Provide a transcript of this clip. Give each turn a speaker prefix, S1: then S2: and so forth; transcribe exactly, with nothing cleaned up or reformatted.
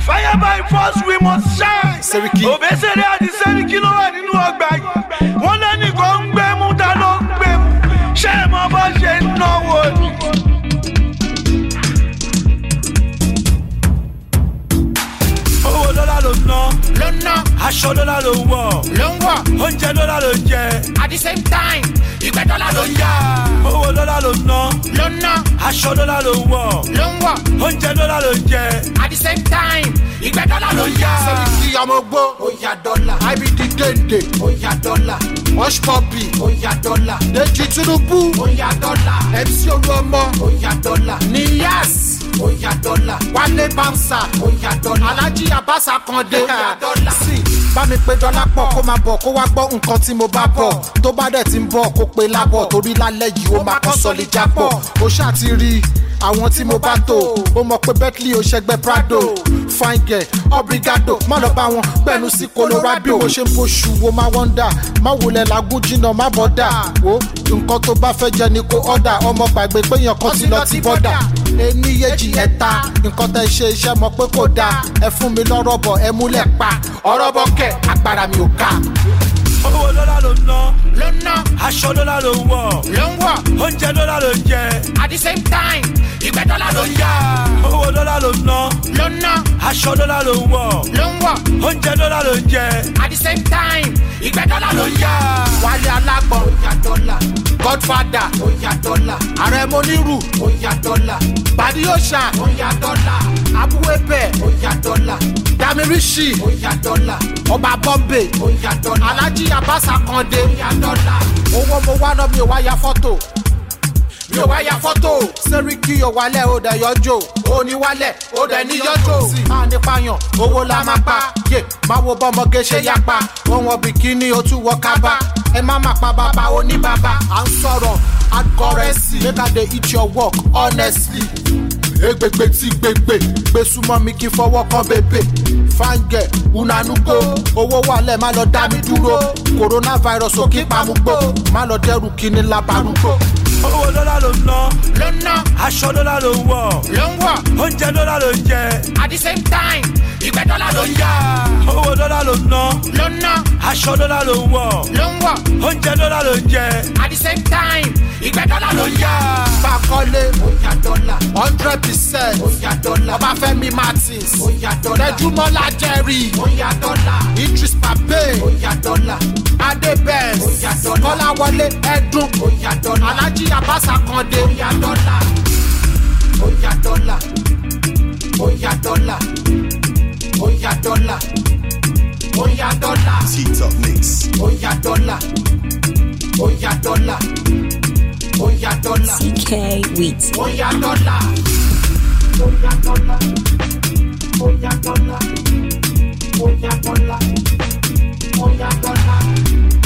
S1: Fire by force, we must shine.
S2: Seriki.
S1: Obesere àti Seriki ló wà nínú ọgbà yìí. Wọ́n lẹ́nìkan ń gbé mú ta ló ń gbé mú. Ṣé ẹ mọ bó ṣe ń náwó ni? Owó dọ́là ló ná.
S3: Ló ná.
S1: Aṣọ dọ́là ló wọ̀.
S3: Ló ń wọ̀.
S1: Oúnjẹ dọ́là ló jẹ.
S3: At the same time, ìgbẹ́ dọ́là ló yá.
S1: Owó dọ́là ló ná.
S3: Ló ná.
S1: Aṣọ dọ́là ló wọ̀.
S3: Ló ń wọ̀.
S1: Oúnjẹ dọ́là ló jẹ.
S3: At the same time, ìgbẹ́ dọ́là ló yá.
S2: Seriki ọmọgbó.
S3: Ó yá dọ́là.
S2: I B D Dende.
S3: Ó yá dọ́là.
S2: Hush Puppy.
S3: Ó yá dọ́là.
S2: Deji Tinubu.
S3: Ó yá dọ́là.
S2: M C Oluomo.
S3: Ó yá dọ́là.
S2: Niyas.
S3: Ó yá dọ́là.
S2: Wale Bamsa.
S3: Ó yá dọ́là.
S2: Alhaji Abbas Akande.
S3: Ó yá dọ́là.
S2: Sí, bá mi pe dọ́là pọ̀ kó máa bọ̀ kó wá gbọ́ nǹkan tí mo bá bọ̀. Tó bá dẹ̀ ti ń bọ̀ kó pe lábọ̀ torí lálẹ́ yìí ó máa kọ́ sọ́lé jápọ̀. Ó ṣáà ti rí àwọn tí mo bá tò. Ó mọ̀ pé Bentley ò ṣẹgbẹ́ Prado. Fine girl, obrigado, má lọ bá wọn gbẹ̀nu sí Colorado. Ó ṣe ń bóṣù wo máa wọ́ndà. Má wulẹ̀ làágùn jìnnà má bọ́dà. Wo nǹkan tó bá fẹ́ jẹ ni kò ọ̀dà. Ọmọ gbàgbé pé èèyàn kan ti lọ ti bọ́dà. Ení yéjì ẹ̀ta, nǹkan tẹ́ ṣe iṣẹ́ mọ̀ pé kò dáa. Ẹ fún mi lọ́rọ̀ bọ̀ ẹ múlẹ̀ pa. Ọ̀rọ̀ bọ̀ kẹ̀ agbára mi ò ká.
S1: Owó dọ́là ló ná.
S3: Ló ná.
S1: Aṣọ dọ́là ló wọ̀.
S3: Ló ń wọ̀.
S1: Oúnjẹ dọ́là ló jẹ.
S3: At the same time, ìgbẹ́ dọ́là ló yá.
S1: Owó dọ́là ló ná.
S3: Ló ná.
S1: Aṣọ dọ́là ló wọ̀.
S3: Ló ń wọ̀.
S1: Oúnjẹ dọ́là ló jẹ.
S3: At the same time, ìgbẹ́ dọ́là ló yá.
S2: Wálé Alágbọ̀n.
S3: Ó yá dọ́là.
S2: Godfather.
S3: Ó yá dọ́là.
S2: Ààrẹ Moniru.
S3: Ó yá dọ́là.
S2: Badi Osha.
S3: Ó yá dọ́là.
S2: Abuwebe.
S3: Ó yá dọ́là.
S2: Damirishi.
S3: Ó yá dọ́là.
S2: Ọba Bombay.
S3: Ó yá dọ́là.
S2: Alhaji Abbas Akande.
S3: Ó yá dọ́là.
S2: Owó mo wá náà mi ò wá ya fọ́tò. Mi ò wá ya fọ́tò. Seriki ò wálẹ̀ ó dẹ̀ yọjọ́. Ó ní wálẹ̀ ó dẹ̀ ní yọjọ́. Máa nípa yàn owó la máa pa. Yé máa wo bọ́mọge ṣe yapa. Wọ́n wọ bìkíní ó tún wọ kábà. Ẹ má má pa bàbá oníbàbà. À ń sọ̀rọ̀ hard currency. Make I dey eat your work honestly. Egbegbe tí gbegbe. Gbé súnmọ́ mi kí n fọwọ́ kan bèbè. Fáńgẹ̀ unanugo. Owó wàlẹ̀ má lọ dá mi dúró. Coronavirus ò kí pamùgbò. Má lọ dẹ́rù kíní labarúgbó.
S1: Owó dọ́là ló ná.
S3: Ló ná.
S1: Aṣọ dọ́là ló wọ̀.
S3: Ló ń wọ̀.
S1: Oúnjẹ dọ́là ló jẹ.
S3: At the same time, ìgbẹ́ dọ́là ló yá.
S1: Owó dọ́là ló ná.
S3: Ló ná.
S1: Aṣọ dọ́là ló wọ̀.
S3: Ló ń wọ̀.
S1: Oúnjẹ dọ́là ló jẹ.
S3: At the same time, ìgbẹ́ dọ́là ló yá.
S2: Fakọ́lé.
S3: Ó yá dọ́là.
S2: Hundred percent.
S3: Ó yá dọ́là.
S2: Ọbáfẹ́mi Martins.
S3: Ó yá dọ́là.
S2: Tẹ́júmọ́lá Jerry.
S3: Ó yá dọ́là.
S2: Idris Pape.
S3: Ó yá dọ́là.
S2: Adé Benz.
S3: Ó yá dọ́là.
S2: Kọ́láwọlé Ẹdún.
S3: Ó yá dọ́là.
S2: Alhaji Abbas Akande.
S3: Ó yá dọ́là. Ó yá dọ́là. Ó yá dọ́là. Ó yá dọ́là. Ó yá dọ́là.
S4: T-Top Mix.
S3: Ó yá dọ́là. Ó yá dọ́là. Ó yá dọ́là.
S5: C K Wheat.
S3: Ó yá dọ́là. Ó yá dọ́là. Ó yá dọ́là. Ó yá dọ́là. Ó yá dọ́là.